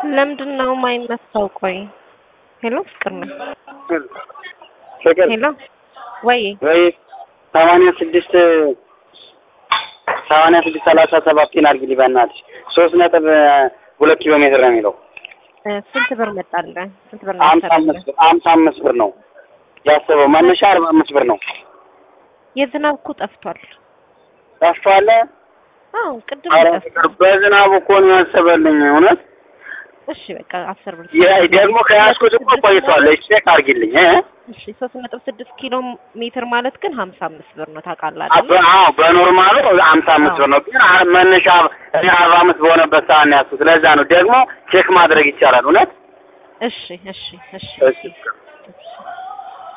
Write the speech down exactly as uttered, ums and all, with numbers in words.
ለምንድነው የማይነሳው? ቆይ ሄሎ ፍቅር ነው ፍቅር ሄሎ ወይ ወይ ሰማንያ ስድስት ሰማንያ ስድስት ሰላሳ ሰባት ፒን አድርጊልኝ በእናትሽ ሶስት ነጥብ ሁለት ኪሎ ሜትር ነው የሚለው። ስንት ብር መጣልህ? ስንት ብር ነው? አምሳ አምስት ብር አምሳ አምስት ብር ነው ያሰበው። መነሻ አርባ አምስት ብር ነው። የዝናብ እኮ ጠፍቷል። ጠፍቷል? አዎ ቅድም ጠፍቷል። በዝናብ እኮ ነው ያሰበልኝ እውነት። እሺ በቃ አስር ብር ያ ደግሞ ከያዝኩት እኮ ቆይቷል። እሺ ቼክ አድርጊልኝ እ እሺ ሶስት ነጥብ ስድስት ኪሎ ሜትር ማለት ግን ሀምሳ አምስት ብር ነው ታውቃለህ አይደል? አዎ በኖርማሉ ሀምሳ አምስት ብር ነው፣ ግን መነሻ እኔ አርባ አምስት በሆነበት ሰዓት ነው ያዝኩት። ለዛ ነው ደግሞ ቼክ ማድረግ ይቻላል እውነት። እሺ እሺ እሺ እሺ